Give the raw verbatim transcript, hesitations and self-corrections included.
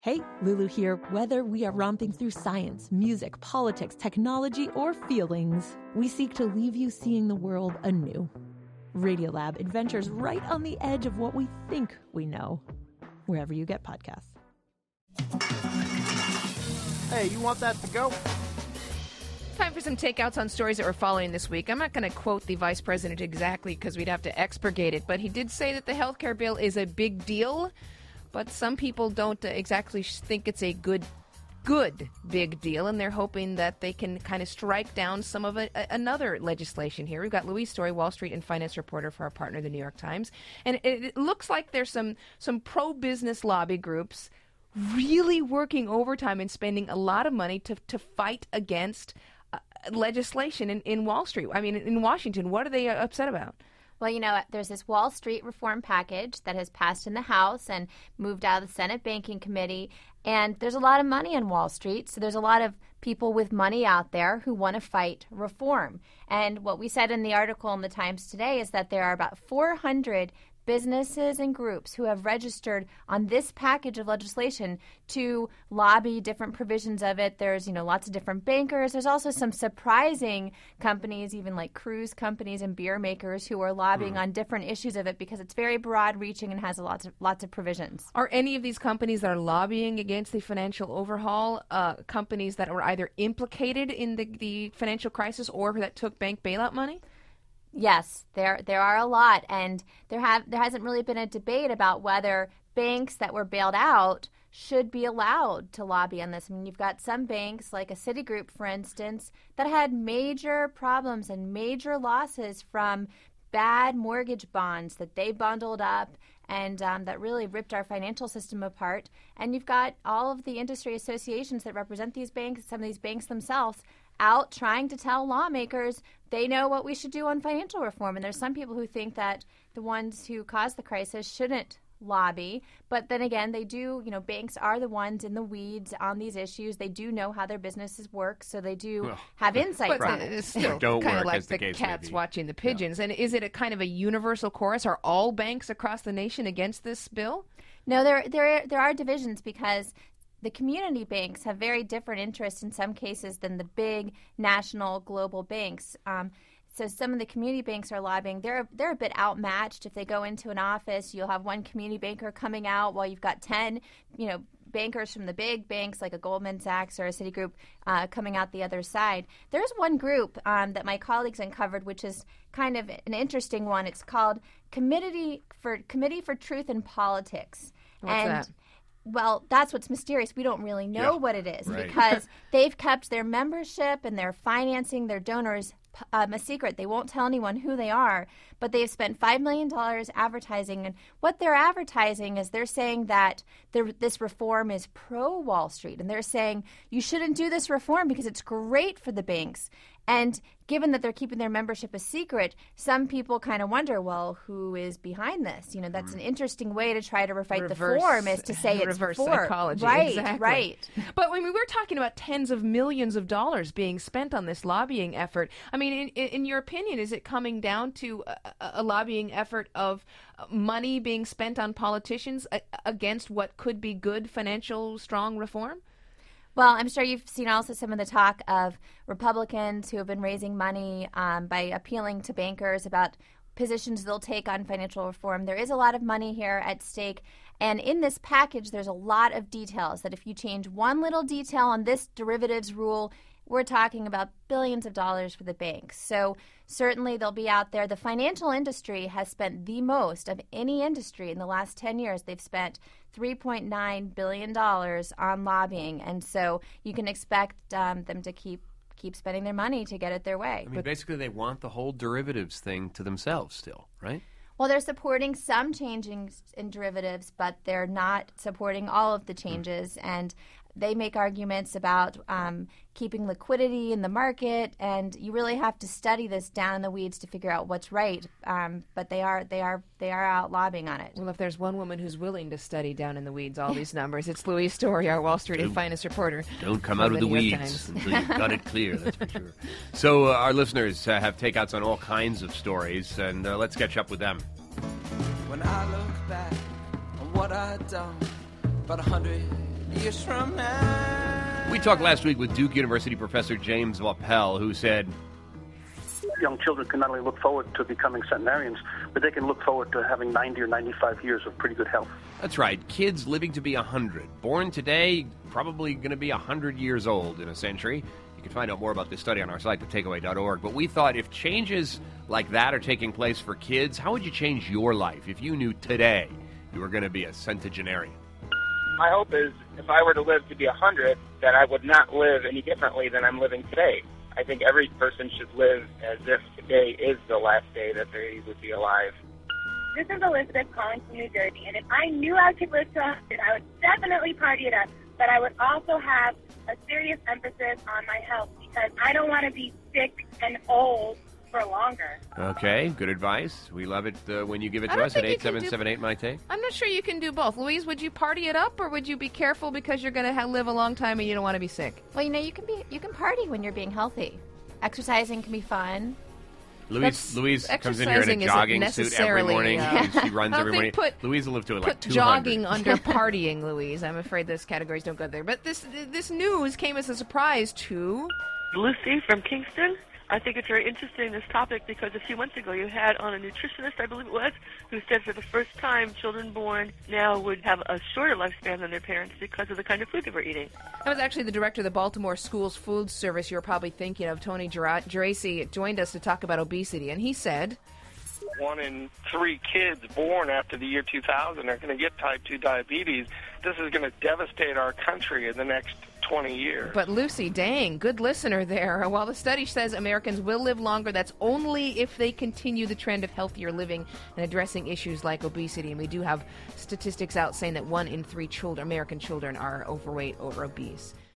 Hey, Lulu here. Whether we are romping through science, music, politics, technology, or feelings, we seek to leave you seeing the world anew. Radiolab adventures right on the edge of what we think we know, wherever you get podcasts. Hey, you want that to go? Time for some takeouts on stories that we're following this week. I'm not going to quote the vice president exactly because we'd have to expurgate it, but he did say that the health care bill is a big deal. But some people don't uh, exactly think it's a good, good big deal, and they're hoping that they can kind of strike down some of a, a, another legislation here. We've got Louise Story, Wall Street and finance reporter for our partner, the New York Times, and it, it looks like there's some some pro-business lobby groups really working overtime and spending a lot of money to to fight against uh, legislation in, in Wall Street. I mean, in Washington. What are they uh, upset about? Well, you know, there's this Wall Street reform package that has passed in the House and moved out of the Senate Banking Committee. And there's a lot of money on Wall Street. So there's a lot of people with money out there who want to fight reform. And what we said in the article in the Times today is that there are about four hundred businesses and groups who have registered on this package of legislation to lobby different provisions of it. There's, you know, lots of different bankers. There's also some surprising companies, even like cruise companies and beer makers, who are lobbying mm. on different issues of it because it's very broad-reaching and has lots of lots of provisions. Are any of these companies that are lobbying against the financial overhaul uh, companies that were either implicated in the, the financial crisis or that took bank bailout money? Yes, there there are a lot, and there have there hasn't really been a debate about whether banks that were bailed out should be allowed to lobby on this. I mean, you've got some banks, like a Citigroup, for instance, that had major problems and major losses from bad mortgage bonds that they bundled up and um, that really ripped our financial system apart. And you've got all of the industry associations that represent these banks, some of these banks themselves, out trying to tell lawmakers they know what we should do on financial reform. And there's some people who think that the ones who caused the crisis shouldn't lobby. But then again, they do, you know, banks are the ones in the weeds on these issues. They do know how their businesses work, so they do well, have insight but on it. It's still don't kind work, of like as the, the case cats may be. watching the pigeons. Yeah. And is it a kind of a universal chorus? Are all banks across the nation against this bill? No, there there there are divisions because the community banks have very different interests in some cases than the big national global banks. Um, so some of the community banks are lobbying. They're they're a bit outmatched. If they go into an office, you'll have one community banker coming out while you've got ten, you know, bankers from the big banks like a Goldman Sachs or a Citigroup uh, coming out the other side. There's one group um, that my colleagues uncovered, which is kind of an interesting one. It's called Committee for Committee for Truth in Politics. What's and that? Well, that's what's mysterious. We don't really know yeah, what it is right. because they've kept their membership and their financing, their donors, um, a secret. They won't tell anyone who they are, but they've spent five million dollars advertising. And what they're advertising is they're saying that this reform is pro-Wall Street. And they're saying you shouldn't do this reform because it's great for the banks. And given that they're keeping their membership a secret, some people kind of wonder, well, who is behind this? You know, that's an interesting way to try to refight reverse, the form is to say it's reverse for. psychology. Right, exactly. right. But I mean, we're talking about tens of millions of dollars being spent on this lobbying effort. I mean, in, in your opinion, is it coming down to a, a lobbying effort of money being spent on politicians against what could be good financial strong reform? Well, I'm sure you've seen also some of the talk of Republicans who have been raising money um, by appealing to bankers about positions they'll take on financial reform. There is a lot of money here at stake. And in this package, there's a lot of details that if you change one little detail on this derivatives rule, we're talking about billions of dollars for the banks. So certainly they'll be out there. The financial industry has spent the most of any industry in the last ten years. They've spent three point nine billion dollars on lobbying. And so you can expect um, them to keep keep spending their money to get it their way. I mean, but basically they want the whole derivatives thing to themselves still, right? Well, they're supporting some changes in derivatives, but they're not supporting all of the changes. Mm. And they make arguments about um, keeping liquidity in the market, and you really have to study this down in the weeds to figure out what's right. Um, but they are they are they are out lobbying on it. Well, if there's one woman who's willing to study down in the weeds all these numbers, it's Louise Story, our Wall Street and finance reporter. Don't come out of the weeds until you've got it clear. That's for sure. So uh, our listeners uh, have takeouts on all kinds of stories, and uh, let's catch up with them. When I look back on what I've done, about a hundred years from now. We talked last week with Duke University professor James Vaupel, who said, young children can not only look forward to becoming centenarians, but they can look forward to having ninety or ninety-five years of pretty good health. That's right. Kids living to be one hundred. Born today, probably going to be one hundred years old in a century. You can find out more about this study on our site, the takeaway dot org. But we thought if changes like that are taking place for kids, how would you change your life if you knew today you were going to be a centenarian? My hope is if I were to live to be one hundred, that I would not live any differently than I'm living today. I think every person should live as if today is the last day that they would be alive. This is Elizabeth calling from New Jersey, and if I knew I could live to one hundred, I would definitely party it up, but I would also have a serious emphasis on my health because I don't want to be sick and old for longer. Okay, good advice. We love it uh, when you give it I to don't us at think you eight can seven seven eight, M Y T A. I'm not sure you can do both. Louise, would you party it up, or would you be careful because you're going to ha- live a long time and you don't want to be sick? Well, you know, you can be you can party when you're being healthy. Exercising can be fun. Louise, That's- Louise comes in here in exercising a isn't jogging suit every necessarily, morning. uh, and she runs I every morning. think put- Louise will live to like Put two hundred. jogging under partying, Louise. I'm afraid those categories don't go there. But this this news came as a surprise to... Lucy from Kingston. I think it's very interesting, this topic, because a few months ago you had on a nutritionist, I believe it was, who said for the first time children born now would have a shorter lifespan than their parents because of the kind of food they were eating. That was actually the director of the Baltimore Schools Food Service you're probably thinking of, Tony Gera- Geraci, joined us to talk about obesity, and he said... One in three kids born after the year two thousand are going to get type two diabetes. This is going to devastate our country in the next twenty years. But Lucy, dang, good listener there. While the study says Americans will live longer, that's only if they continue the trend of healthier living and addressing issues like obesity. And we do have statistics out saying that one in three children, American children are overweight or obese.